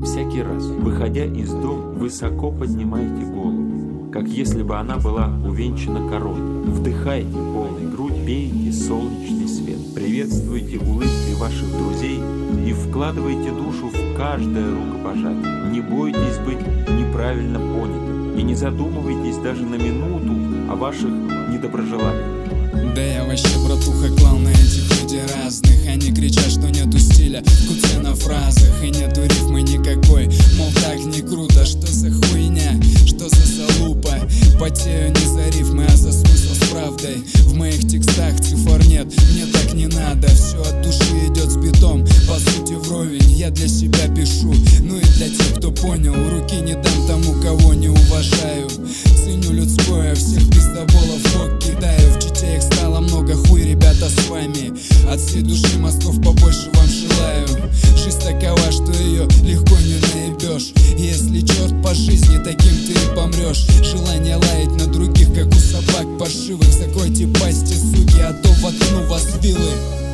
Всякий раз, выходя из дома, высоко поднимайте голову, как если бы она была увенчана короной. Вдыхайте полной грудь, пейте солнечный свет. Приветствуйте улыбкой ваших друзей и вкладывайте душу в каждое рукопожатие. Не бойтесь быть неправильно понятым и не задумывайтесь даже на минуту о ваших недоброжеланиях. Да я вообще, братуха, клал на этих людей разных. Они кричат, что нету стиля в куце на фразах и нету рифмы никакой. Мол, так не круто, что за хуйня, что за залупа. Потею не за рифмы, а за смысл с правдой. В моих текстах цифр нет, мне так не надо. Все от души идет с битом, по сути вровень. Я для себя пишу, ну и для тех, кто понял. Руки не дам тому, кого не уважаю. Ценю людское, всех пиздоболов в бок кидаю. В чите их стало много, хуй, ребята, с вами. От всей души мозгов побольше вам желаю. Жизнь такова, что ее легко не наебешь. Если черт по жизни, таким ты и помрешь. Желание лаять на других, как у собак паршивых. Закройте пасти, суки, а то воткну вас вилы.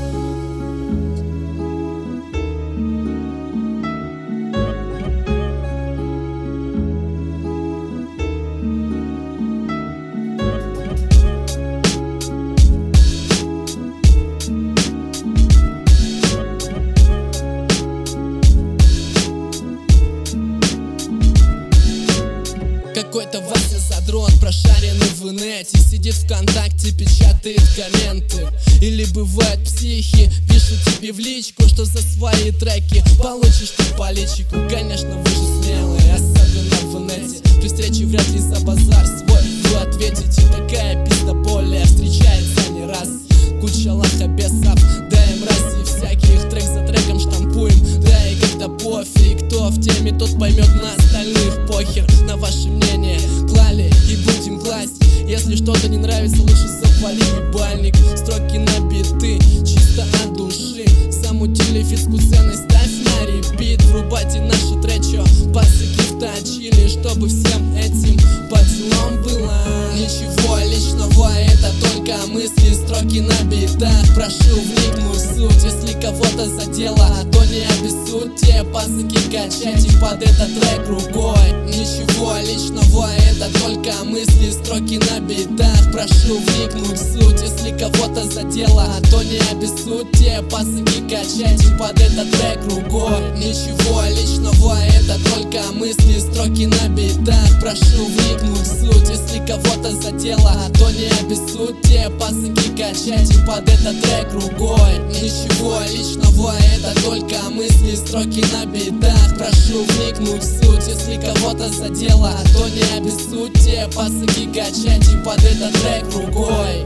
Какой-то Вася задрот, прошаренный в инете, сидит ВКонтакте, печатает комменты. Или бывают психи, пишут тебе в личку, что за свои треки получишь ты по личику. Конечно, вы же смелые, особенно в инете. При встрече вряд ли за базар свой вы ответите. Такая пизда более встречается не раз. Куча лохобесов, да и мрази всяких. Трек за треком штампуем, да и когда пофиг. Кто в теме, тот поймет, на остальных похер. На ваше мнение клали и будем класть. Если что-то не нравится, лучше завали ебальник. Строки на биты, чисто от души. Замутили физку ценность, ставь на репит. Врубайте наши тречо, пацаки вточили, чтобы всем этим по делам было. Ничего личного, это только мысли, строки на битах. Прошу вникнуть в суть, если кого-то задело, то не обессудьте. Пацаки, качайте под этот трек рукой. Ничего личного, это только мысли, строки на битах. Прошу вникнуть в суть, если кого-то задело, то не обессудьте. Пацаки, качайте под этот трек рукой. Ничего личного, это только мысли, строки на битах. Прошу вникнуть в суть, если кого-то задело, то не обессудьте. Пацаки, качайте под этот трек рукой. Ничего личного, это только мысли, строки на битах. Прошу вникнуть в суть, если кого-то задело, то не обессудьте. Пацаки, качайте под этот трек рукой.